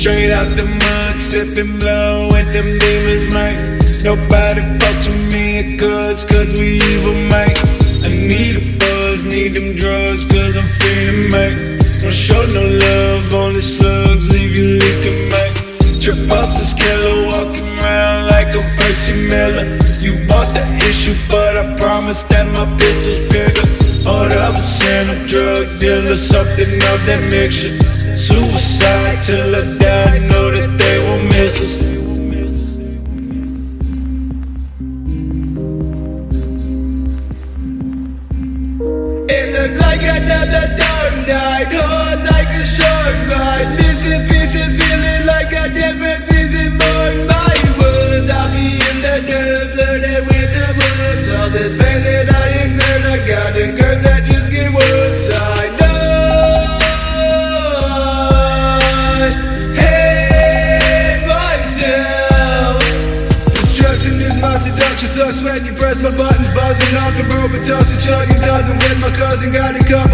Straight out the mud, sipping blow with them demons, mate. Nobody fucks with me, cause we evil, mate. I need a buzz, need them drugs, cause I'm feeling, mate. Don't show no love, only slugs, leave you leaking, mate. Trip bosses, killer, walking around like I'm Percy Miller. You bought the issue, but I promise that my pistol's bigger. Hold up a sinner, drug dealer, something of that mixture. Suicide till I die, know that they won't miss us. It looked like another dark night, hard like a shark bite. Missing pieces, feeling like a different season, mark my words. I'll be in the dirt, flirting with the worms. All this pain that I exert, I got a curse that just get worse. I know I hate myself. Destruction is my seduction, sucks when you press my buttons, buzzing off the rope and tossing, chugging, doesn't with my cousin, got it covered.